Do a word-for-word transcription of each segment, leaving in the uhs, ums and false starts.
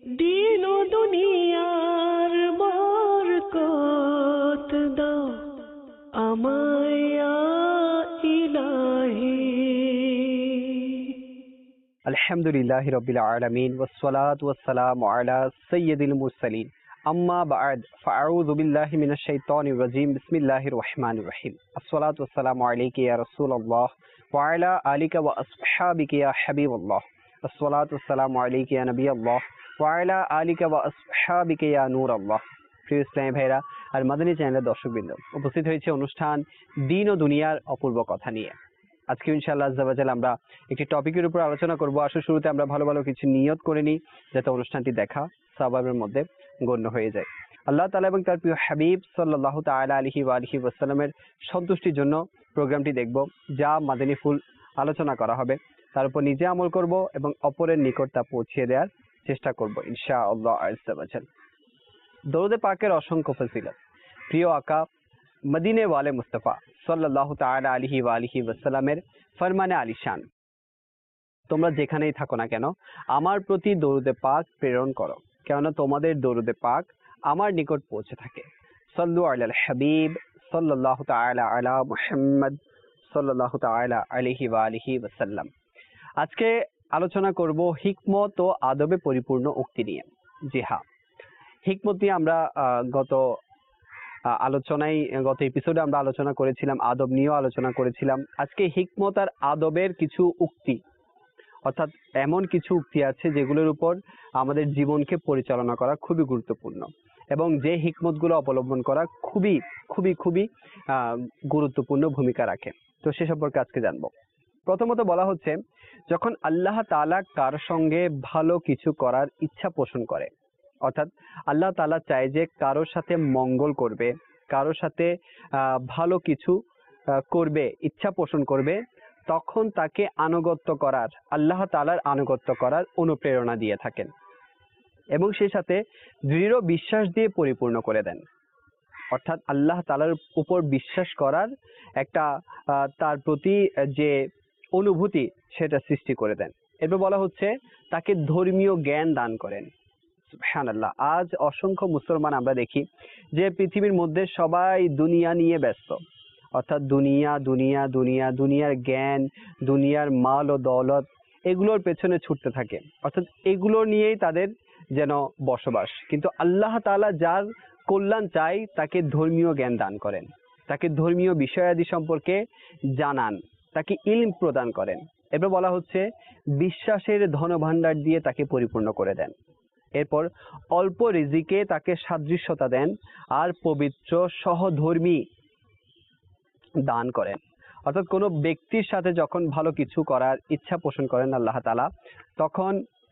দিন ও দুনিয়ার বরকত দাও আমায় ইয়া ইলাহি। আলহামদুলিল্লাহি রাব্বিল আলামিন ওয়াসসালাতু ওয়াসসালামু আলা সাইয়্যিদিল মুরসালিন আম্মা বা'দ ফাআউযু বিল্লাহি মিনাশ শাইতানির রাজীম বিসমিল্লাহির রহমানির রহিম। আসসালাতু ওয়াসসালামু আলাইকা ইয়া রাসূলুল্লাহ ওয়া আলা আলিকা ওয়া আসহাবিকা ইয়া হাবিবাল্লাহ। আসসালাতু ওয়াসসালামু আলাইকা ইয়া নবিয়াল্লাহ ওয়া আলা আলিকা ওয়া আসহাবিকা ইয়া নূরাল্লাহ। প্রিয় ইসলামী ভাইরা আর মাদানী চ্যানেলের দর্শকবৃন্দ, উপস্থিত হয়েছে অনুষ্ঠান দিন ও দুনিয়ার অপূর্ব কথা নিয়ে। আজকে ইনশাআল্লাহ আজ্জা ওয়া জাল আমরা একটি টপিকের উপর আলোচনা করব। আসলে শুরুতে আমরা ভালো ভালো কিছু নিয়ত করে নিই, যাতে অনুষ্ঠানটি দেখা সওয়াবের মধ্যে গণ্য হয়ে যায়। আল্লাহ তাআলা এবং তার প্রিয় হাবিব সাল্লাল্লাহু তাআলা আলাইহি ওয়া আলিহি ওয়াসাল্লামের সন্তুষ্টির জন্য প্রোগ্রামটি দেখব, যা মাদানী ফুল আলোচনা করা হবে তার উপর নিজে আমল করব এবং অপরের নিকট তা পৌঁছে দেওয়ার চেষ্টা করব ইনশাআল্লাহ আজ্জা ওয়া জাল। দরুদে পাকের অসংখ্য ফজিলত। প্রিয় আকা মদিনে ওয়ালে মুস্তাফা সাল্লাল্লাহু তাআলা আলাইহি ওয়া আলিহি ওয়াসাল্লামের ফরমানে আলিশান, তোমরা যেখানেই থাকো না কেন আমার প্রতি দরুদে পাক প্রেরণ করো, কেননা তোমাদের দরুদে পাক আমার নিকট পৌঁছে থাকে। সাল্লু আলাল হাবিব সাল্লাল্লাহু তাআলা আলা মুহাম্মদ সাল্লাল্লাহু তাআলা আলাইহি ওয়া আলিহি ওয়াসাল্লাম। আজকে আলোচনা করব হিকমত ও আদবে পরিপূর্ণ উক্তি নিয়ে। জি হ্যাঁ, হিকমত নিয়ে আমরা গত আলোচনায় গত এপিসোডে আমরা আলোচনা করেছিলাম, আদব নিয়েও আলোচনা করেছিলাম। আজকে হিকমত আর আদবের কিছু উক্তি, অর্থাৎ এমন কিছু উক্তি আছে যেগুলোর উপর আমাদের জীবনকে পরিচালনা করা খুবই গুরুত্বপূর্ণ এবং যে হিকমতগুলো অবলম্বন করা খুবই খুবই খুবই গুরুত্বপূর্ণ ভূমিকা রাখে। তো সে সম্পর্কে আজকে জানবো। প্রথমত বলা হচ্ছে, যখন আল্লাহ তাআলা কার সঙ্গে ভালো কিছু করার ইচ্ছা পোষণ করে, অর্থাৎ আল্লাহ তাআলা চায় যে কারোর সাথে মঙ্গল করবে, কারোর সাথে আহ ভালো কিছু করবে, ইচ্ছা পোষণ করবে, তখন তাকে আনুগত্য করার, আল্লাহ তাআলার আনুগত্য করার অনুপ্রেরণা দিয়ে থাকেন এবং সেই সাথে দৃঢ় বিশ্বাস দিয়ে পরিপূর্ণ করে দেন। অর্থাৎ আল্লাহ তাআলার উপর বিশ্বাস করার একটা তার প্রতি যে অনুভূতি সেটা সৃষ্টি করে দেন। এরপর বলা হচ্ছে তাকে ধর্মীয় জ্ঞান দান করেন। সুবহানাল্লাহ, আজ অসংখ্য মুসলমান আমরা দেখি যে পৃথিবীর মধ্যে সবাই দুনিয়া নিয়ে ব্যস্ত, অর্থাৎ দুনিয়া দুনিয়া দুনিয়া দুনিয়ার জ্ঞান, দুনিয়ার মাল ও দৌলত, এগুলোর পেছনে ছুটতে থাকে, অর্থাৎ এগুলো নিয়েই তাদের যেন বসবাস। কিন্তু আল্লাহ তাআলা যার কল্যাণ চাই তাকে ধর্মীয় জ্ঞান দান করেন, তাকে ধর্মীয় বিষয়াদি সম্পর্কে জানান, তাকে ইলম প্রদান করেন। এরপর বলা হচ্ছে বিশ্বাসের ধনভাণ্ডার দিয়ে তাকে পরিপূর্ণ করে দেন। এরপর অল্প রিজিকে তাকে সাদৃশ্যতা দেন আর পবিত্র সহধর্মী দান করেন। অর্থাৎ কোনো ব্যক্তির সাথে যখন ভালো কিছু করার ইচ্ছা পোষণ করেন আল্লাহ তাআলা, তখন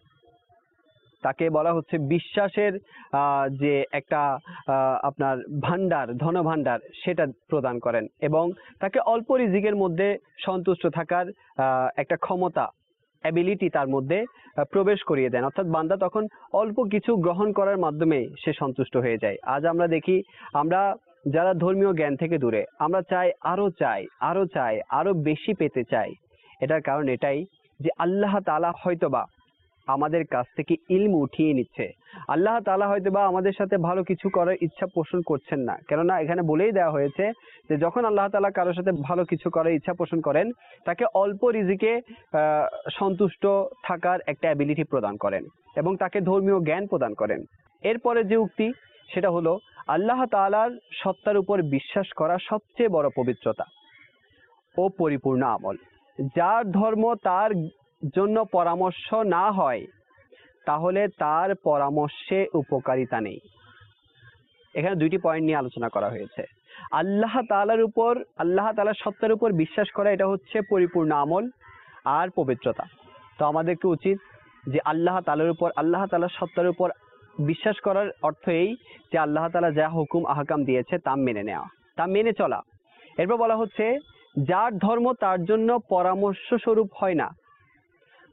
তাকে বলা হচ্ছে বিশ্বাসের যে একটা আপনার ভান্ডার, ধন ভান্ডার, সেটা প্রদান করেন এবং তাকে অল্প রিজিকের মধ্যে সন্তুষ্ট থাকার একটা ক্ষমতা, অ্যাবিলিটি তার মধ্যে প্রবেশ করিয়ে দেন। অর্থাৎ বান্দা তখন অল্প কিছু গ্রহণ করার মাধ্যমে সে সন্তুষ্ট হয়ে যায়। আজ আমরা দেখি, আমরা যারা ধর্মীয় জ্ঞান থেকে দূরে, আমরা চাই আরো চাই আরো চাই আরো বেশি পেতে চাই। এটার কারণ এটাই যে আল্লাহ তাআলা হয়তোবা আমাদের কাছ থেকে ইলম উঠিয়ে নিচ্ছে, আল্লাহ তাআলা হয়তোবা আমাদের সাথে ভালো কিছু করার ইচ্ছা পোষণ করছেন না। কেননা এখানে বলেই দেওয়া হয়েছে যে যখন আল্লাহ তাআলা কারোর সাথে ভালো কিছু করার ইচ্ছা পোষণ করেন, তাকে অল্প রিজিকে আহ সন্তুষ্ট থাকার একটা অ্যাবিলিটি প্রদান করেন এবং তাকে ধর্মীয় জ্ঞান প্রদান করেন। এরপরে যে উক্তি, সেটা হলো আল্লাহ তাআলার সত্তার উপর বিশ্বাস করা সবচেয়ে বড় পবিত্রতা ও পরিপূর্ণ আমল। যার ধর্ম তার জন্য পরামর্শ না হয়, তাহলে তার পরামর্শে উপকারিতা নেই। এখানে দুইটি পয়েন্ট নিয়ে আলোচনা করা হয়েছে। আল্লাহ তাআলার উপর, আল্লাহ তাআলার সত্তার উপর বিশ্বাস করা, এটা হচ্ছে পরিপূর্ণ আমল আর পবিত্রতা। তো আমাদেরকে উচিত যে আল্লাহ তাআলার উপর, আল্লাহ তাআলার সত্তার উপর বিশ্বাস করার অর্থ এই যে আল্লাহ তাআলা যা হুকুম আহকাম দিয়েছে তা মেনে নেওয়া, তা মেনে চলা। এরপর বলা হচ্ছে যার ধর্ম তার জন্য পরামর্শ স্বরূপ হয় না,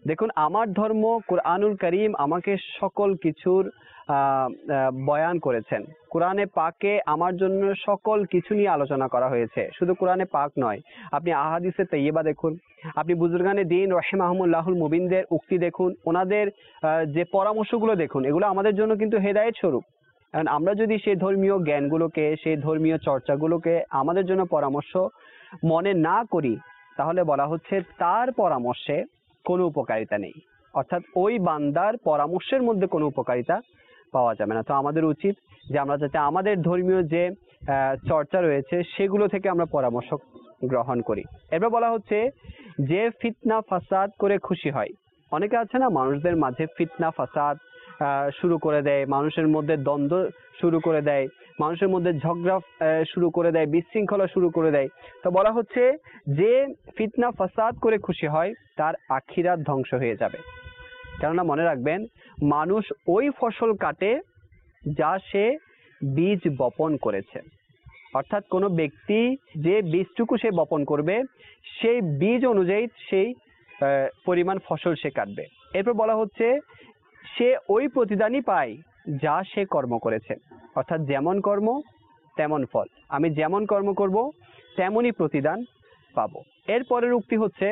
দেখুন, আমার ধর্ম কুরআনুল করিম আমাকে সকল কিছুর আহ, আহ, বয়ান করেছেন। কোরআনে পাকে আমার জন্য সকল কিছু নিয়ে আলোচনা করা হয়েছে, শুধু কোরআনে পাক নয়। আপনি আহাদিসে তৈয়বা দেখুন, আপনি বুজুর্গানে দিন রহিমাহুমুল্লাহুল মুবিনদের উক্তি দেখুন, ওনাদের আহ, যে পরামর্শগুলো দেখুন, এগুলো আমাদের জন্য কিন্তু হেদায়েত স্বরূপ। কারণ আমরা যদি সেই ধর্মীয় জ্ঞানগুলোকে, সেই ধর্মীয় চর্চাগুলোকে আমাদের জন্য পরামর্শ মনে না করি, তাহলে বলা হচ্ছে তার পরামর্শে কোনো উপকারিতা নেই, অর্থাৎ ওই বান্দার পরামর্শের মধ্যে কোনো উপকারিতা পাওয়া যাবে না। তো আমাদের উচিত যে আমরা যাতে আমাদের ধর্মীয় যে আহ, চর্চা রয়েছে সেগুলো থেকে আমরা পরামর্শ গ্রহণ করি। এবার বলা হচ্ছে যে ফিতনা ফাসাদ করে খুশি হয়। অনেকে আছে না, মানুষদের মাঝে ফিতনা ফাসাদ আহ, শুরু করে দেয়, মানুষের মধ্যে দ্বন্দ্ব শুরু করে দেয়, মানুষের মধ্যে ঝগড়া আহ, শুরু করে দেয়, বিশৃঙ্খলা শুরু করে দেয়। তো বলা হচ্ছে যে ফিতনা ফাসাদ করে খুশি হয় তার আখিরাত ধ্বংস হয়ে যাবে। কেননা মনে রাখবেন, মানুষ ওই ফসল কাটে যা সে বীজ বপন করেছে। অর্থাৎ কোনো ব্যক্তি যে বীজটুকু সে বপন করবে, সেই বীজ অনুযায়ী সেই আহ, পরিমাণ ফসল সে কাটবে। এরপর বলা হচ্ছে সে ওই প্রতিদানই পায় যা সে কর্ম করেছে। অর্থাৎ যেমন কর্ম তেমন ফল, আমি যেমন কর্ম করব তেমনই প্রতিদান পাবো। এরপরের উক্তি হচ্ছে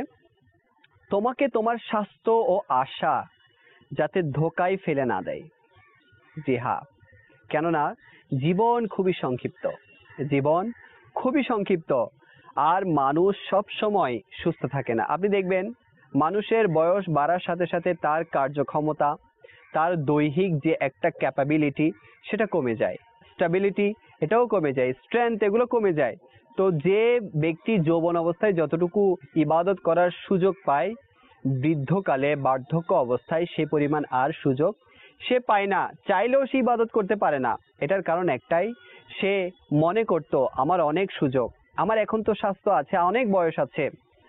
তোমাকে তোমার স্বাস্থ্য ও আশা যাতে ধোকায় ফেলে না দেয়। জি হ্যাঁ, কেননা জীবন খুবই সংক্ষিপ্ত, জীবন খুবই সংক্ষিপ্ত, আর মানুষ সব সময় সুস্থ থাকে না। আপনি দেখবেন মানুষের বয়স বাড়ার সাথে সাথে তার কার্যক্ষমতা, তার দৈহিক যে একটা ক্যাপাবিলিটি সেটা কমে যায়, স্টেবিলিটি এটাও কমে যায়, স্ট্রেংথ এগুলো কমে যায়। তো যে ব্যক্তি যৌবন অবস্থায় যতটুকু ইবাদত করার সুযোগ পায়, বৃদ্ধকালে বার্ধক্য অবস্থায় সে পরিমাণ আর সুযোগ সে পায় না, চাইলেও সে ইবাদত করতে পারে না। এটার কারণ একটাই, সে মনে করতো আমার অনেক সুযোগ, আমার এখন তো স্বাস্থ্য আছে, অনেক বয়স আছে,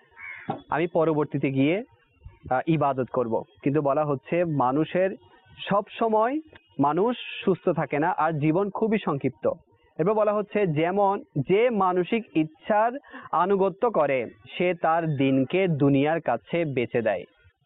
আমি পরবর্তীতে গিয়ে আহ, ইবাদত করব। কিন্তু বলা হচ্ছে মানুষের সব সময় মানুষ সুস্থ থাকে না, আর জীবন খুবই সংক্ষিপ্ত। এবার বলা হচ্ছে যেমন যে মানসিক ইচ্ছার আনুগত্য করে সে তার দিনকে দুনিয়ার কাছে বেচে দেয়।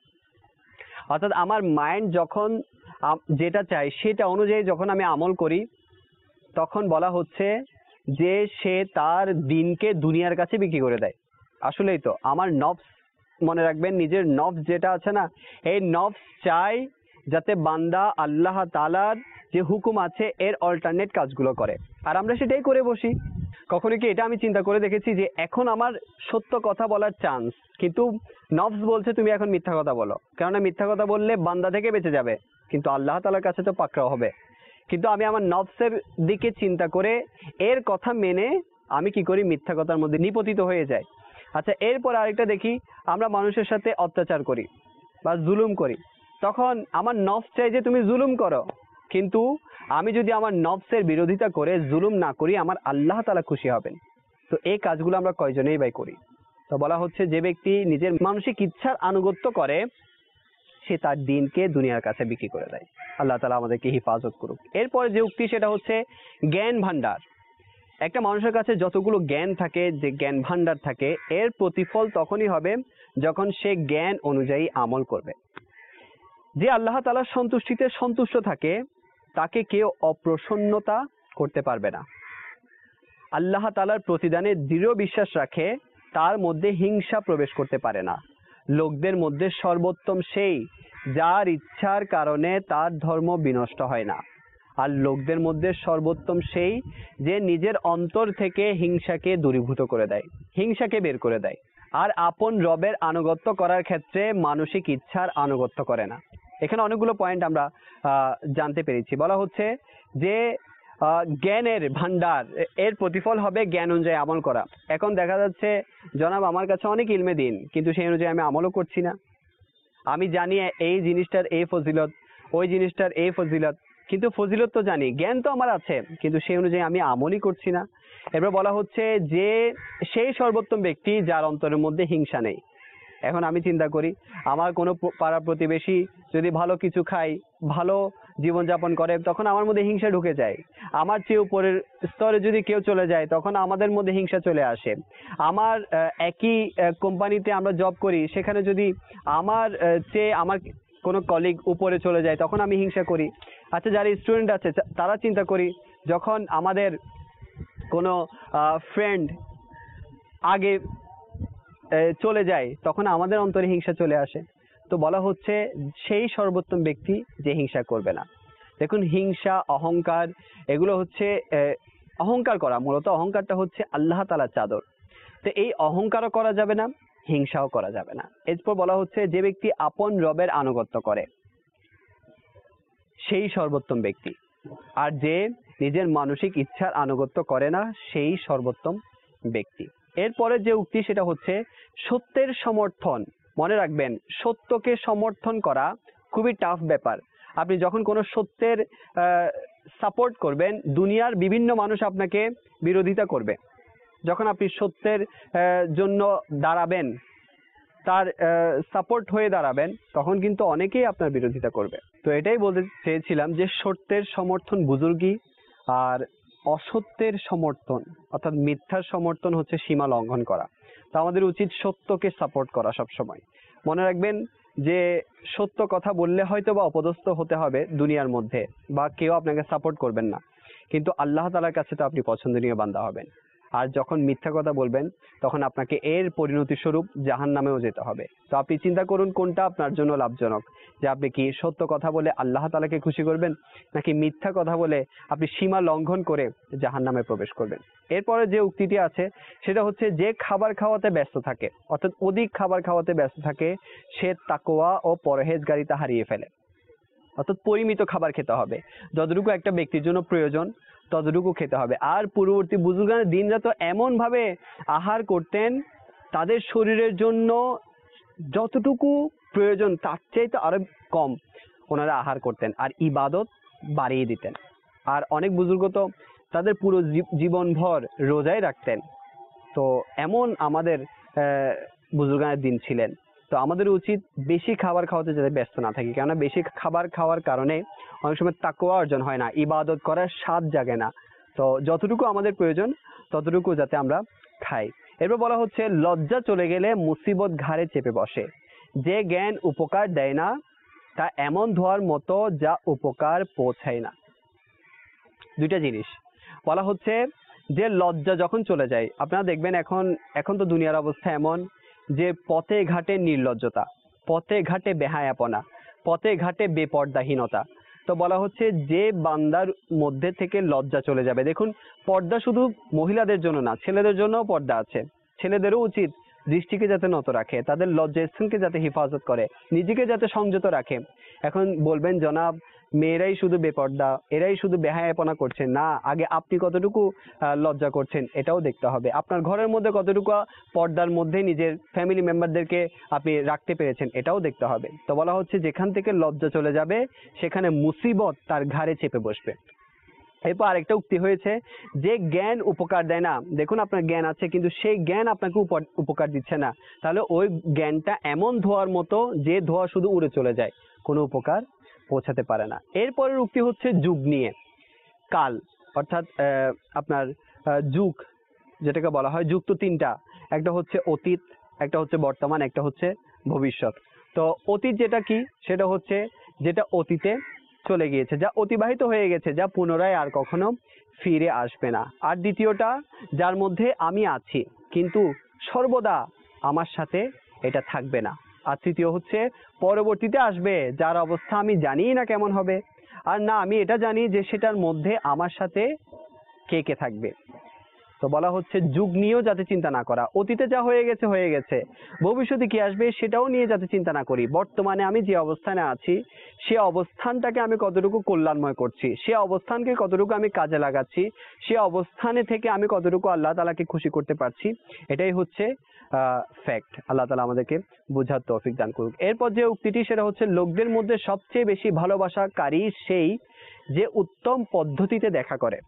অর্থাৎ আমার মাইন্ড যখন আম- যেটা চাই সেটা অনুযায়ী যখন আমি আমল করি, তখন বলা হচ্ছে যে সে তার দিনকে দুনিয়ার কাছে বিক্রি করে দেয়। আসলেই তো আমার নফস, মনে রাখবেন নিজের নফস যেটা আছে না, এই নফস চাই যাতে বান্দা আল্লাহ তাআলার যে হুকুম আছে এর অল্টারনেট কাজগুলো করে, আর আমরা সেটাই করে বসি। কখনো কি এটা আমি চিন্তা করে দেখেছি যে এখন আমার সত্য কথা বলার চান্স, কিন্তু নফস বলছে তুমি এখন মিথ্যা কথা বলো, কেননা মিথ্যা কথা বললে বান্দা থেকে বেঁচে যাবে, কিন্তু আল্লাহ তাআলার কাছে তো পাকড়াও হবে। কিন্তু আমি আমার নফসের দিকে চিন্তা করে এর কথা মেনে আমি কি করি, মিথ্যা কথার মধ্যে নিপতিত হয়ে যাই। আচ্ছা, এরপর আরেকটা দেখি, আমরা মানুষের সাথে অত্যাচার করি বা জুলুম করি, তখন আমার নফস চাই যে তুমি জুলুম করো, কিন্তু আমি যদি আমার নফসের বিরোধিতা করে জুলুম না করি, আমার আল্লাহ তাআলা খুশি হবেন। তো এই কাজগুলো আমরা কয়জনেই বাই করি? তো বলা হচ্ছে যে ব্যক্তি নিজের মানসিক ইচ্ছার আনুগত্য করে সে তার দিনকে দুনিয়ার কাছে বিক্রি করে দেয়। আল্লাহ তাআলা আমাদেরকে হিফাজত করুক। এরপরে যে উক্তি সেটা হচ্ছে জ্ঞান ভান্ডার। একটা মানুষের কাছে যতগুলো জ্ঞান থাকে, যে জ্ঞান ভান্ডার থাকে, এর প্রতিফল তখনই হবে যখন সে জ্ঞান অনুযায়ী আমল করবে। যে আল্লাহ তাআলার সন্তুষ্টিতে সন্তুষ্ট থাকে তাকে কেউ অপ্রসন্নতা করতে পারবে না। আল্লাহ তাআলার প্রতিদানে দৃঢ় বিশ্বাস রাখে, তার মধ্যে হিংসা প্রবেশ করতে পারে না। লোকদের মধ্যে সর্বোত্তম সেই যার ইচ্ছার কারণে তার ধর্ম বিনষ্ট হয় না, আর লোকদের মধ্যে সর্বোত্তম সেই যে নিজের অন্তর থেকে হিংসাকে দূরীভূত করে দেয়, হিংসাকে বের করে দেয়, আর আপন রবের আনুগত্য করার ক্ষেত্রে মানসিক ইচ্ছার আনুগত্য করে না। এখানে অনেকগুলো পয়েন্ট আমরা আহ, জানতে পেরেছি। বলা হচ্ছে যে আহ, জ্ঞানের ভান্ডার, এর প্রতিফল হবে জ্ঞান অনুযায়ী আমল করা। এখন দেখা যাচ্ছে জনাব আমার কাছে অনেক ইলমে দিন, কিন্তু সেই অনুযায়ী আমি আমলও করছি না। আমি জানি এই জিনিসটার এই ফজিলত, ওই জিনিসটার এই ফজিলত, কিন্তু ফজিলত তো জানি, জ্ঞান তো আমার আছে, কিন্তু সেই অনুযায়ী আমি আমলই করছি না। এবার বলা হচ্ছে যে সেই সর্বোত্তম ব্যক্তি যার অন্তরের মধ্যে হিংসা নেই। এখন আমি চিন্তা করি, আমার কোনো প- পাড়া প্রতিবেশী যদি ভালো কিছু খাই, ভালো জীবনযাপন করে, তখন আমার মধ্যে হিংসা ঢুকে যায়। আমার চেয়ে উপরের স্তরে যদি কেউ চলে যায় তখন আমাদের মধ্যে হিংসা চলে আসে। আমার আহ, একই কোম্পানিতে আমরা জব করি, সেখানে যদি আমার আহ, চেয়ে আমার কোনো কলিগ উপরে চলে যায় তখন আমি হিংসা করি। আচ্ছা, যারা স্টুডেন্ট আছে তারা চিন্তা করি, যখন আমাদের কোনো ফ্রেন্ড আগে আহ, চলে যায় তখন আমাদের অন্তরে হিংসা চলে আসে। তো বলা হচ্ছে সেই সর্বোত্তম ব্যক্তি যে হিংসা করবে না। দেখুন, হিংসা, অহংকার, এগুলো হচ্ছে আহ, অহংকার করা, মূলত অহংকারটা হচ্ছে আল্লাহ তাআলার চাদর। তো এই অহংকারও করা যাবে না, হিংসাও করা যাবে না। এরপর বলা হচ্ছে যে ব্যক্তি আপন রবের আনুগত্য করে সেই সর্বোত্তম ব্যক্তি, আর যে নিজের মানসিক ইচ্ছার আনুগত্য করে না সেই সর্বোত্তম ব্যক্তি। এরপরে যে উক্তি সেটা হচ্ছে সত্যের সমর্থন। মনে রাখবেন, সত্যকে সমর্থন করা খুবই টাফ ব্যাপার। আপনি যখন কোনো সত্যের সাপোর্ট করবেন, দুনিয়ার বিভিন্ন মানুষ আপনাকে বিরোধিতা করবে। যখন আপনি সত্যের আহ, জন্য দাঁড়াবেন, তার সাপোর্ট হয়ে দাঁড়াবেন, তখন কিন্তু অনেকেই আপনার বিরোধিতা করবে। তো এটাই বলতে চেয়েছিলাম যে সত্যের সমর্থন বুজুর্গি, আর অসত্যের সমর্থন অর্থাৎ মিথ্যার সমর্থন হচ্ছে সীমা লঙ্ঘন করা। তো আমাদের উচিত সত্যকে সাপোর্ট করা সব সময়। মনে রাখবেন যে সত্য কথা বললে হয়তো বা অপদস্থ হতে হবে দুনিয়ার মধ্যে, বা কেউ আপনাকে সাপোর্ট করবেন না, কিন্তু আল্লাহ তাআলার কাছে তো আপনি পছন্দনীয় বান্দা হবেন। আর যখন মিথ্যা কথা বলবেন তখন আপনাকে এর পরিণতি স্বরূপ জাহান্নামেও যেতে হবে। তো আপনি চিন্তা করুন কোনটা আপনার জন্য লাভজনক, যে আপনি কি সত্য কথা বলে আল্লাহ তাআলাকে খুশি করবেন, নাকি মিথ্যা কথা বলে আপনি সীমা লঙ্ঘন করে জাহান্নামে প্রবেশ করবেন। এরপরে যে উক্তিটি আছে সেটা হচ্ছে যে খাবার খাওয়াতে ব্যস্ত থাকে, অর্থাৎ অধিক খাবার খাওয়াতে ব্যস্ত থাকে, সে তাকওয়া ও পরহেজগারিতা হারিয়ে ফেলে। অর্থাৎ পরিমিত খাবার খেতে হবে, যতটুকু একটা ব্যক্তির জন্য প্রয়োজন ততটুকু খেতে হবে। আর পূর্ববর্তী বুজুর্গানের দিনরা তো এমন ভাবে আহার করতেন, তাদের শরীরের জন্য যতটুকু প্রয়োজন তার চাইতে আরো কম ওনারা আহার করতেন, আর ইবাদত বাড়িয়ে দিতেন। আর অনেক বুজুর্গ তো তাদের পুরো জীবনভর রোজাই রাখতেন। তো এমন আমাদের আহ বুজুর্গানের দিন ছিলেন। তো আমাদের উচিত বেশি খাবার খাওয়াতে যাতে ব্যস্ত না থাকি, কেননা বেশি খাবার খাওয়ার কারণে অনেক সময় তাকওয়া অর্জন হয় না, ইবাদত করার স্বাদ জাগে না। তো যতটুকু আমাদের প্রয়োজন ততটুকু যাতে আমরা খাই। এরপর বলা হচ্ছে লজ্জা চলে গেলে মুসিবত ঘাড়ে চেপে বসে, যে জ্ঞান উপকার দেয় না তা এমন ধোঁয়ার মতো যা উপকার পৌঁছায় না। দুইটা জিনিস বলা হচ্ছে, যে লজ্জা যখন চলে যায়, আপনারা দেখবেন এখন এখন তো দুনিয়ার অবস্থা এমন যে পথে ঘাটে নির্লজ্জতা, পথে ঘাটে বেহায়াপনা, পথে ঘাটে বেপর্দাহীনতা। তো বলা হচ্ছে যে বান্দার মধ্যে থেকে লজ্জা চলে যাবে। দেখুন, পর্দা শুধু মহিলাদের জন্য না, ছেলেদের জন্যও পর্দা আছে। ছেলেদেরও উচিত দৃষ্টিকে যাতে নত রাখে, তাদের লজ্জাস্থানকে যাতে হেফাজত করে, নিজেকে যাতে সংযত রাখে। এখন বলবেন জনাব মেয়েরাই শুধু বেপর্দা, এরাই শুধু বেহায়াপনা করছেন, না, আগে আপনি কতটুকু লজ্জা করছেন এটাও দেখতে হবে। আপনার ঘরের মধ্যে কতটুকু পর্দার মধ্যে নিজের ফ্যামিলি মেম্বারদেরকে আপনি রাখতে পেরেছেন এটাও দেখতে হবে। তো বলা হচ্ছে যেখান থেকে লজ্জা চলে যাবে সেখানে মুসিবত তার ঘাড়ে চেপে বসবে। এরপর আরেকটা উক্তি হয়েছে, যে জ্ঞান উপকার দেয় না। দেখুন, আপনার জ্ঞান আছে কিন্তু সেই জ্ঞান আপনাকে উপকার দিচ্ছে না, তাহলে ওই জ্ঞানটা এমন ধোঁয়ার মতো যে ধোঁয়া শুধু উড়ে চলে যায়, কোনো উপকার পৌঁছাতে পারে না। এরপরের উক্তি হচ্ছে যুগ নিয়ে, কাল অর্থাৎ আপনার যুগ যেটাকে বলা হয়, যুগ তো তিনটা, একটা হচ্ছে অতীত, একটা হচ্ছে বর্তমান, একটা হচ্ছে ভবিষ্যৎ। তো অতীত যেটা কি, সেটা হচ্ছে যেটা অতীতে চলে গিয়েছে, যা অতিবাহিত হয়ে গেছে, যা পুনরায় আর কখনো ফিরে আসবে না। আর দ্বিতীয়টা, যার মধ্যে আমি আছি কিন্তু সর্বদা আমার সাথে এটা থাকবে না। আর তৃতীয় হচ্ছে পরবর্তীতে আসবে, যার অবস্থা আমি জানি না কেমন হবে, আর না আমি এটা জানি যে সেটার মধ্যে আমার সাথে কে কে থাকবে। তো বলা হচ্ছে যুগ নিয়েও যাতে চিন্তা না করা, অতীতে যা হয়ে গেছে হয়ে গেছে, ভবিষ্যতে কি আসবে সেটাও নিয়ে যাতে চিন্তা না করি। বর্তমানে আমি যে অবস্থানে আছি সে অবস্থানটাকে আমি কতটুকু কল্যাণময় করছি, সে অবস্থানকে কতটুকু আমি কাজে লাগাচ্ছি, সে অবস্থানে থেকে আমি কতটুকু আল্লাহ তাআলাকে খুশি করতে পারছি, এটাই হচ্ছে আহ ফ্যাক্ট। আল্লাহ তাআলা আমাদেরকে বোঝার তৌফিক দান করুক। এরপর যে উক্তিটি সেটা হচ্ছে, লোকদের মধ্যে সবচেয়ে বেশি ভালোবাসাকারী সেই যে উত্তম পদ্ধতিতে দেখা করে।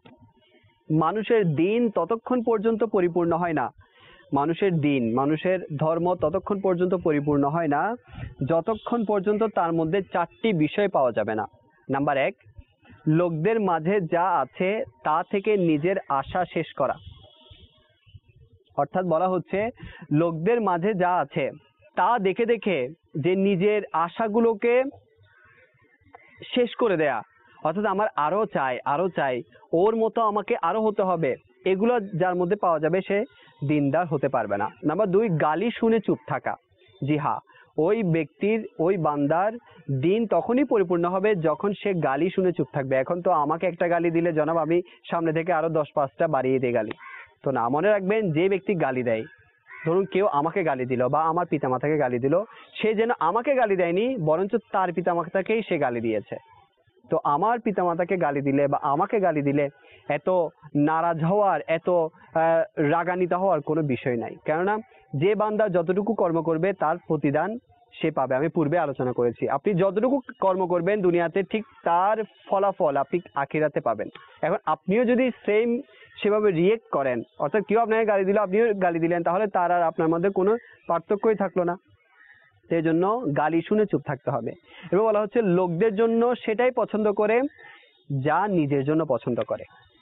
মানুষের দিন ততক্ষণ পর্যন্ত পরিপূর্ণ হয় না, মানুষের দিন মানুষের ধর্ম ততক্ষণ পর্যন্ত পরিপূর্ণ হয় না যতক্ষণ পর্যন্ত তার মধ্যে চারটি বিষয় পাওয়া যাবে না। নাম্বার এক, লোকদের মাঝে যা আছে তা থেকে নিজের আশা শেষ করা। অর্থাৎ বলা হচ্ছে লোকদের মাঝে যা আছে তা দেখে দেখে যে নিজের আশাগুলোকে শেষ করে দেয়া। অর্থাৎ আমার আরো চাই আরো চাই, ওর মতো আমাকে আরো হতে হবে, এগুলো যার মধ্যে পাওয়া যাবে সে দিনদার হতে পারবে না। নাম্বার দুই, গালি শুনে চুপ থাকা। জি হ্যাঁ, ওই ব্যক্তির ওই বান্দার দিন তখনই পরিপূর্ণ হবে যখন সে গালি শুনে চুপ থাকবে। এখন তো আমাকে একটা গালি দিলে জনাব আমি সামনে থেকে আরো দশ পাঁচটা বাড়িয়ে দিই গালি, তো না, মনে রাখবেন যে ব্যক্তি গালি দেয়, ধরুন কেউ আমাকে গালি দিল বা আমার পিতামাতাকে গালি দিল, সে যেন আমাকে গালি দেয়নি বরঞ্চ তার পিতামাতাকেই সে গালি দিয়েছে। তো আমার পিতামাতাকে গালি দিলে বা আমাকে গালি দিলে এত নারাজ হওয়ার, এত রাগান্বিত হওয়ার কোনো বিষয় নাই। কেননা যে বান্দা যতটুকু কর্ম করবে তার প্রতিদান সে পাবে। আমি পূর্বে আলোচনা করেছি, আপনি যতটুকু কর্ম করবেন দুনিয়াতে ঠিক তার ফলাফল আপনি আখিরাতে পাবেন। এখন আপনিও যদি সেম সেভাবে রিয়েক্ট করেন, অর্থাৎ কেউ আপনাকে গালি দিল আপনিও গালি দিলেন, তাহলে তার আর আপনার মধ্যে কোনো পার্থক্যই থাকলো না। সেই জন্য গালি শুনে চুপ থাকতে হবে। এবং বলা হচ্ছে লোকদের জন্য সেটাই পছন্দ করে যা নিজের জন্য পছন্দ করে।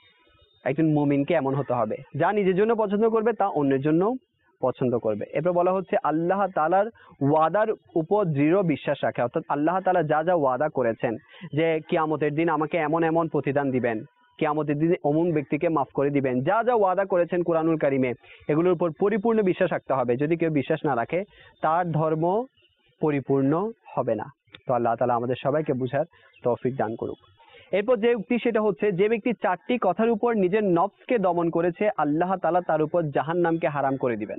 একজন মুমিনকে এমন হতে হবে, যা নিজের জন্য পছন্দ করবে তা অন্যের জন্য পছন্দ করবে। এরপর বলা হচ্ছে আল্লাহ তাআলার ওয়াদার উপর দৃঢ় বিশ্বাস রাখে। অর্থাৎ আল্লাহ তাআলা যা যা ওয়াদা করেছেন যে কিয়ামতের দিন আমাকে এমন এমন প্রতিদান দিবেন, কিয়ামতের দিন অমুক ব্যক্তিকে মাফ করে দিবেন, যা যা ওয়াদা করেছেন কুরআনুল কারিমে, এগুলোর উপর পরিপূর্ণ বিশ্বাস রাখতে হবে। যদি কেউ বিশ্বাস না রাখে তার ধর্ম পরিপূর্ণ হবে না। তো আল্লাহ তাআলা আমাদের সবাইকে বুঝার তৌফিক দান করুক। এরপর যে উক্তি সেটা হচ্ছে যে ব্যক্তি চারটি কথার উপর নিজের নফসকে দমন করেছে আল্লাহ তাআলা তার উপর জাহান্নামকে হারাম করে দিবেন।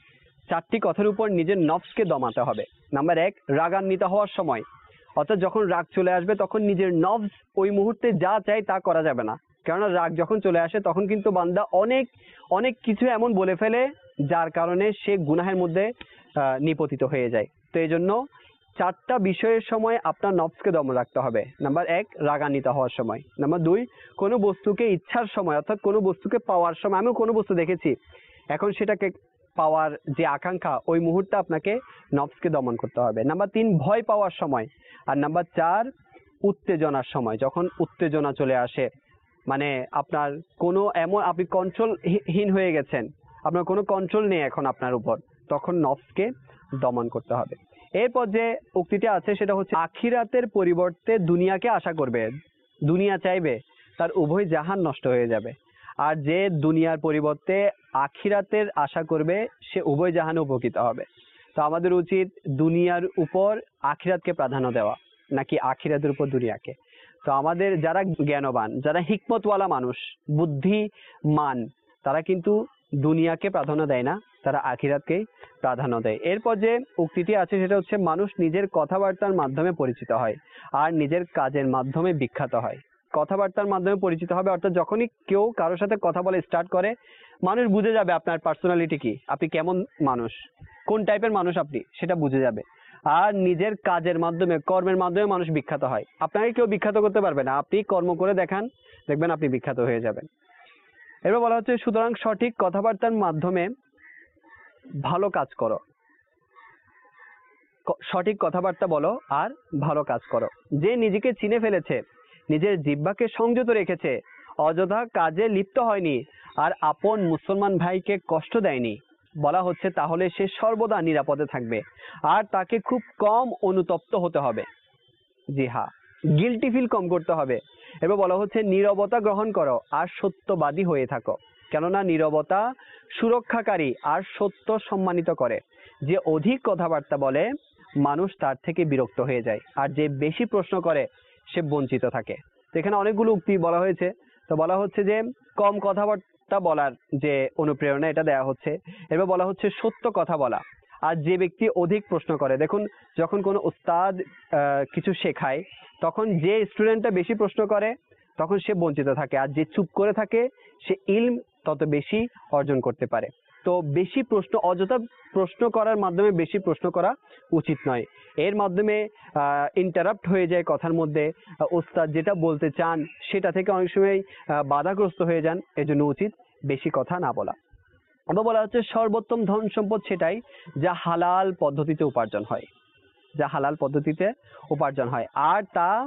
চারটি কথার উপর নিজের নফসকে দমাতে হবে। নাম্বার এক, রাগান্বিত হওয়ার সময়, অর্থাৎ যখন রাগ চলে আসবে তখন নিজের নফস ওই মুহূর্তে যা চাই তা করা যাবে না। কেননা রাগ যখন চলে আসে তখন কিন্তু বান্দা অনেক অনেক কিছু এমন বলে ফেলে যার কারণে সে গুনাহের মধ্যে নিপতিত হয়ে যায়। তো এই জন্য চারটা বিষয়ের সময় আপনার নফসকে দমন রাখতে হবে। নাম্বার এক, রাগান্বিত হওয়ার সময়। নাম্বার দুই, কোনো বস্তুকে ইচ্ছার সময়, অর্থাৎ কোনো বস্তুকে পাওয়ার সময়। আমিও কোনো বস্তু দেখেছি, এখন সেটাকে পাওয়ার যে আকাঙ্ক্ষা, ওই মুহূর্তে আপনাকে নফসকে দমন করতে হবে। নাম্বার তিন, ভয় পাওয়ার সময়। আর নাম্বার চার, উত্তেজনার সময়, যখন উত্তেজনা চলে আসে, মানে আপনার কোনো এমন আপনি কন্ট্রোলহীন হয়ে গেছেন, আপনার কোনো কন্ট্রোল নেই এখন আপনার উপর, তখন নফসকে দমন করতে হবে। এরপর যে উক্তিটা আছে সেটা হচ্ছে আখিরাতের পরিবর্তে দুনিয়াকে আশা করবে, দুনিয়া চাইবে, তার উভয় জাহান নষ্ট হয়ে যাবে। আর যে দুনিয়ার পরিবর্তে আখিরাতের আশা করবে সে উভয় জাহানে উপকৃত হবে। তো আমাদের উচিত দুনিয়ার উপর আখিরাতকে প্রাধান্য দেওয়া, নাকি আখিরাতের উপর দুনিয়াকে। তো আমাদের যারা জ্ঞানবান, যারা হিকমতওয়ালা মানুষ, বুদ্ধিমান, তারা কিন্তু দুনিয়াকে প্রাধান্য দেয় না, তারা আখিরাতকেই প্রাধান্য দেয়। এরপর যে উক্তিটি আছে সেটা হচ্ছে মানুষ নিজের কথাবার্তার মাধ্যমে পরিচিত হয় আর নিজের কাজের মাধ্যমে বিখ্যাত হয়। কথাবার্তার মাধ্যমে পরিচিত হবে, অর্থাৎ যখনই কেউ কারোর সাথে কথা বলে স্টার্ট করে, মানুষ বুঝে যাবে আপনার পার্সোনালিটি কি, আপনি কেমন মানুষ, কোন টাইপের মানুষ আপনি, সেটা বুঝে যাবে। আর নিজের কাজের মাধ্যমে, কর্মের মাধ্যমে মানুষ বিখ্যাত হয়। আপনাকে কেউ বিখ্যাত করতে পারবে না, আপনি কর্ম করে দেখান, দেখবেন আপনি বিখ্যাত হয়ে যাবেন। এবার বলা হচ্ছে সুতরাং সঠিক কথাবার্তার মাধ্যমে ভালো কাজ করো, সঠিক কথাবার্তা বলো আর ভালো কাজ করো। যে নিজেকে চিনে ফেলেছে, নিজের জিহ্বাকে সংযত রেখেছে, অযথা কাজে লিপ্ত হয়নি আর আপন মুসলমান ভাইকে কষ্ট দেয়নি, বলা হচ্ছে তাহলে সে সর্বদা নিরাপদে থাকবে আর তাকে খুব কম অনুতপ্ত হতে হবে। জি হ্যাঁ, গিল্টি ফিল কম করতে হবে। এবার বলা হচ্ছে নীরবতা গ্রহণ করো আর সত্যবাদী হয়ে থাকো, কেননা নীরবতা সুরক্ষাকারী আর সত্য সম্মানিত করে। যে অধিক কথাবার্তা বলে মানুষ তার থেকে বিরক্ত হয়ে যায়, আর যে বেশি প্রশ্ন করে সে বঞ্চিত থাকে। তো এখানে অনেকগুলো উক্তি বলা হয়েছে। তো বলা হচ্ছে যে কম কথাবার্তা বলার যে অনুপ্রেরণা এটা দেওয়া হচ্ছে। এবার বলা হচ্ছে সত্য কথা বলা। আর যে ব্যক্তি অধিক প্রশ্ন করে, দেখুন যখন কোনো উস্তাদ কিছু শেখায় তখন যে স্টুডেন্টটা বেশি প্রশ্ন করে তখন সে বঞ্চিত থাকে, আর যে চুপ করে থাকে সে ইলম তত বেশি অর্জন করতে পারে। তো বেশি প্রশ্ন, অযথা প্রশ্ন করার মাধ্যমে বেশি প্রশ্ন করা উচিত নয়। এর মাধ্যমে ইন্টারাপ্ট হয়ে যায় কথার মধ্যে, ওস্তাদ যেটা বলতে চান সেটা থেকে অনেক সময় বাধাগ্রস্ত হয়ে যান। এজন্য উচিত বেশি কথা না বলা। আবার বলা হচ্ছে সর্বোত্তম ধন সম্পদ সেটাই যা হালাল পদ্ধতিতে উপার্জন হয়, যা হালাল পদ্ধতিতে উপার্জন হয় আর তা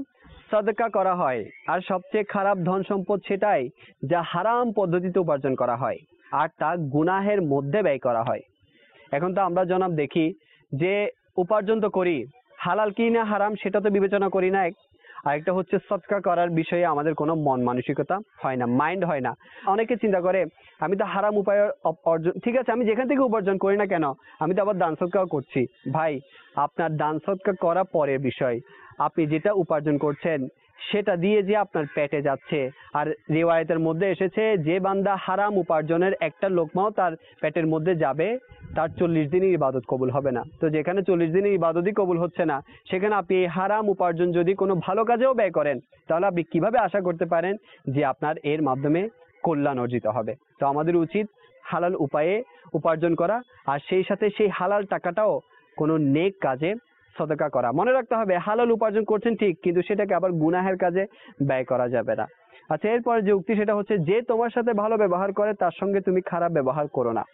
সাদকা করা হয়, আর সবচেয়ে খারাপ ধন সম্পদ সেটাই যা হারাম পদ্ধতিতে উপার্জন করা হয় আর তা গুনাহের মধ্যে ব্যয় করা হয়। এখন তো আমরা জনাব দেখি যে উপার্জন তো করি, হালাল কি না হারাম সেটা তো বিবেচনা করি না। আরেকটা হচ্ছে সদকা করার বিষয়ে আমাদের কোনো মন মানসিকতা হয় না, মাইন্ড হয় না। অনেকে চিন্তা করে আমি তো হারাম উপায় অর্জন, ঠিক আছে আমি যেখান থেকে উপার্জন করি না কেন, আমি তো আবার দান সদকাও করছি। ভাই, আপনার দান সদকা করা পরের বিষয়, আপনি যেটা উপার্জন করছেন সেটা দিয়ে যে আপনার পেটে যাচ্ছে। আর রিওয়ায়াতের মধ্যে এসেছে যে বান্দা হারাম উপার্জনের একটা লোকমাও তার পেটের মধ্যে যাবে তার চল্লিশ দিনের ইবাদত কবুল হবে না। তো যেখানে চল্লিশ দিনের ইবাদতই কবুল হচ্ছে না, সেখানে আপনি এই হারাম উপার্জন যদি কোনো ভালো কাজেও ব্যয় করেন, তাহলে আপনি কিভাবে আশা করতে পারেন যে আপনার এর মাধ্যমে কল্যাণ অর্জিত হবে? তো আমাদের উচিত হালাল উপায়ে উপার্জন করা, আর সেই সাথে সেই হালাল টাকাটাও কোনো নেক কাজে সদকা করা। মনে রাখতে হবে হালাল উপার্জন করছেন ঠিক, কিন্তু সেটাকে আবার গুনাহের কাজে ব্যয় করা যাবে না। আচ্ছা, এরপরে যে উক্তি সেটা হচ্ছে যে তোমার সাথে ভালো ব্যবহার করে তার সঙ্গে তুমি খারাপ ব্যবহার করো না,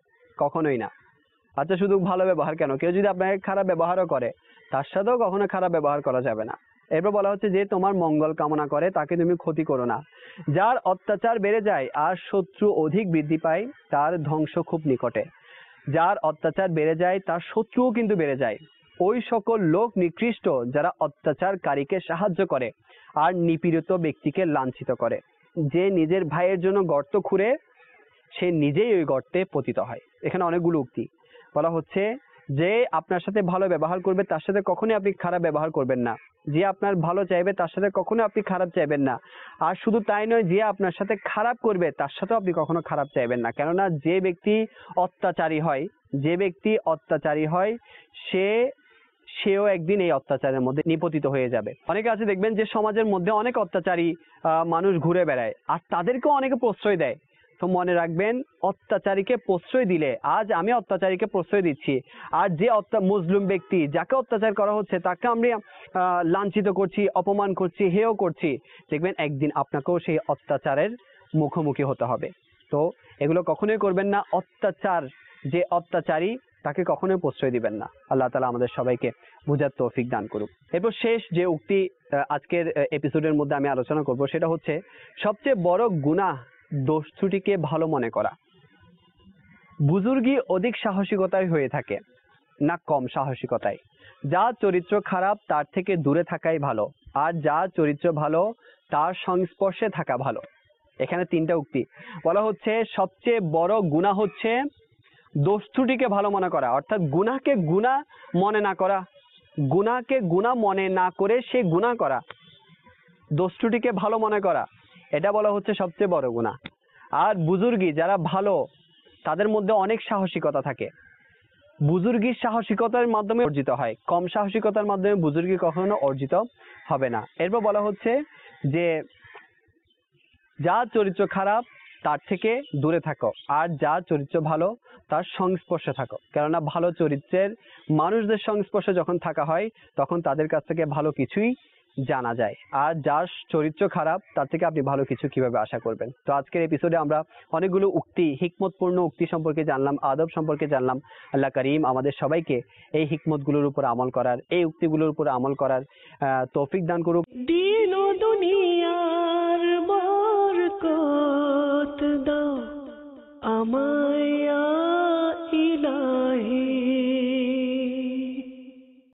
কখনোই না। আচ্ছা, শুধু ভালো ব্যবহার কেন, কেউ যদি আপনাকে খারাপ ব্যবহারও করে তার সাথেও কখনো খারাপ ব্যবহার করা যাবে না। এরপর বলা হচ্ছে যে তোমার মঙ্গল কামনা করে তাকে তুমি ক্ষতি করো না। যার অত্যাচার বেড়ে যায় আর শত্রু অধিক বৃদ্ধি পায় তার ধ্বংস খুব নিকটে। যার অত্যাচার বেড়ে যায় তার শত্রুও কিন্তু বেড়ে যায়। ওই সকল লোক নিকৃষ্ট যারা অত্যাচারকারীকে সাহায্য করে আর নিপীড়িত ব্যক্তিকে লাঞ্ছিত করে। যে নিজের ভাইয়ের জন্য গর্ত খুঁড়ে সে নিজেই ওই গর্তে পতিত হয়। এখানে অনেকগুলো উক্তি বলা হচ্ছে যে আপনার সাথে ভালো ব্যবহার করবে তার সাথে কখনোই আপনি খারাপ ব্যবহার করবেন না, যে আপনার ভালো চাইবে তার সাথে কখনো আপনি খারাপ চাইবেন না। আর শুধু তাই নয়, যে আপনার সাথে খারাপ করবে তার সাথেও আপনি কখনো খারাপ চাইবেন না। কেননা যে ব্যক্তি অত্যাচারী হয় যে ব্যক্তি অত্যাচারী হয় সে সেও একদিন এই অত্যাচারের মধ্যে নিপতিত হয়ে যাবে। অনেকে আছে দেখবেন যে সমাজের মধ্যে অনেক অত্যাচারী মানুষ ঘুরে বেড়ায় আর তাদেরকেও অনেকে প্রশ্রয় দেয়। তো মনে রাখবেন, অত্যাচারীকে প্রশ্রয় দিলে, আজ আমি অত্যাচারীকে প্রশ্রয় দিচ্ছি, আর যে মুসলিম ব্যক্তি যাকে অত্যাচার করা হচ্ছে তাকে আমরা লাঞ্ছিত করছি, অপমান করছি, হেয় করছি, দেখবেন একদিন আপনাকেও সেই অত্যাচারের মুখোমুখি হতে হবে। তো এগুলো কখনোই করবেন না। অত্যাচার, যে অত্যাচারী তাকে কখনোই প্রশ্রয় দিবেন না। আল্লাহ তাআলা আমাদের সবাইকে বুঝার তৌফিক দান করুক। এরপর শেষ যে উক্তি আজকের এপিসোডের মধ্যে আমি আলোচনা করব সেটা হচ্ছে সবচেয়ে বড় গুনাহ দোষ ত্রুটিকে ভালো মনে করা। বুজুর্গি অধিক সাহসিকতায় হয়ে থাকে না কম সাহসিকতায়। যার চরিত্র খারাপ তার থেকে দূরে থাকাই ভালো, আর যার চরিত্র ভালো তার সংস্পর্শে থাকা ভালো। এখানে তিনটা উক্তি বলা হচ্ছে। সবচেয়ে বড় গুনাহ হচ্ছে দোষ ত্রুটিকে ভালো মনে করা, অর্থাৎ গুনাহকে গুনাহ মনে না করা, গুনাহকে গুনাহ মনে না করে সে গুনাহ করা, দোষ ত্রুটিকে ভালো মনে করা, এটা বলা হচ্ছে সবচেয়ে বড় গুনাহ। আর বুজুর্গি যারা ভালো তাদের মধ্যে অনেক সাহসিকতা থাকে। বুজুর্গির সাহসিকতার মাধ্যমে অর্জিত হয়, কম সাহসিকতার মাধ্যমে বুজুর্গি কখনো অর্জিত হবে না। এরপর বলা হচ্ছে যে যার চরিত্র খারাপ তার থেকে দূরে থাকো, আর যার চরিত্র ভালো তার সংস্পর্শে থাকো। কেননা ভালো চরিত্রের মানুষদের সংস্পর্শে যখন থাকা হয় তখন তাদের কাছ থেকে ভালো কিছুই জানা যায়, আর যার চরিত্র খারাপ তার থেকে আপনি ভালো কিছু কিভাবে আশা করবেন। তো আজকের এপিসোডে আমরা অনেকগুলো উক্তি, হিকমতপূর্ণ উক্তি সম্পর্কে জানলাম, আদব সম্পর্কে জানলাম। আল্লাহ করিম আমাদের সবাইকে এই হিকমতগুলোর উপর আমল করার, এই উক্তিগুলোর উপর আমল করার তৌফিক দান করুক। দিন ও দুনিয়ার বরকত দাও আমায় ইয়া ইলাহি।